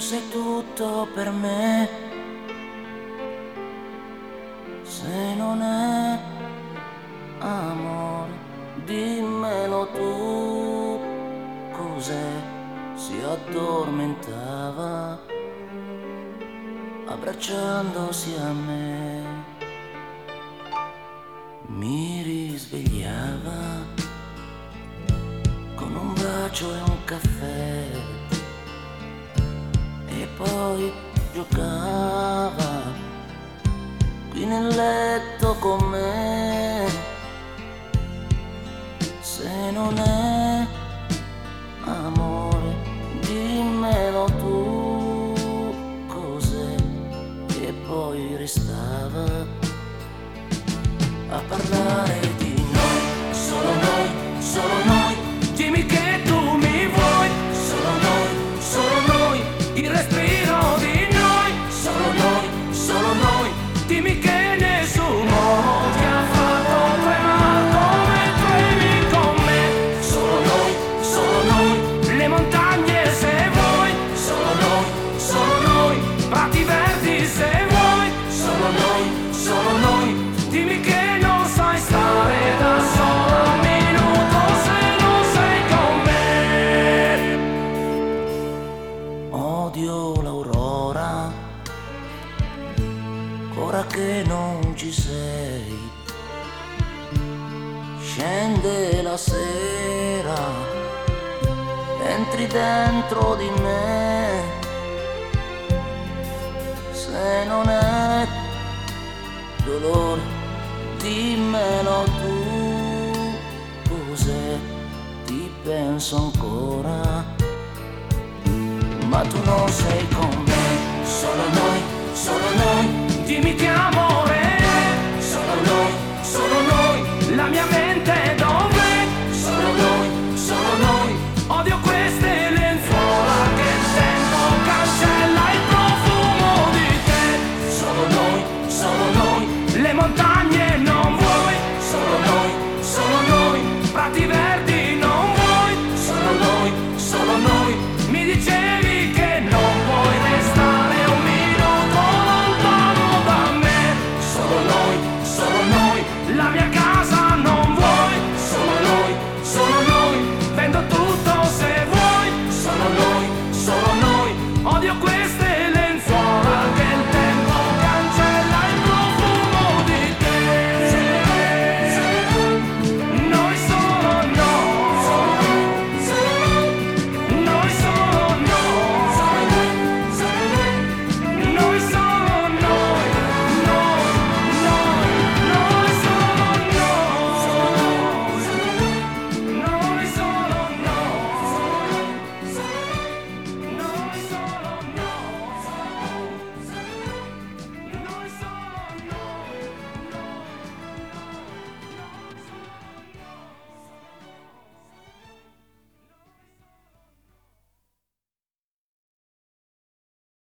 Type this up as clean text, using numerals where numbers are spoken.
sei tutto per me. Se non è amore, dimmelo tu. Cos'è? Si addormentava abbracciandosi a me. Mi risvegliava con un bacio e un caffè e poi giocava qui nel letto con me. Se non è amore, dimmelo tu. Cos'è? E poi restava a parlare di noi, solo noi, solo noi. Dimmi che tu mi vuoi, solo noi, il respiro di noi, solo noi. Dimmi che nessuno ti ha fatto tremare come tremi con me. Solo noi, le montagne se vuoi, solo noi, prati verdi se vuoi, solo noi. Dimmi che non sai stare da solo un minuto se non sei con me. Odio l'aurora, ora che non ci sei. Scende la sera, entri dentro di me. Se non è dolore, dimmelo tu. Cos'è? Ti penso ancora, ma tu non sei con me. Solo noi, dimmi che amo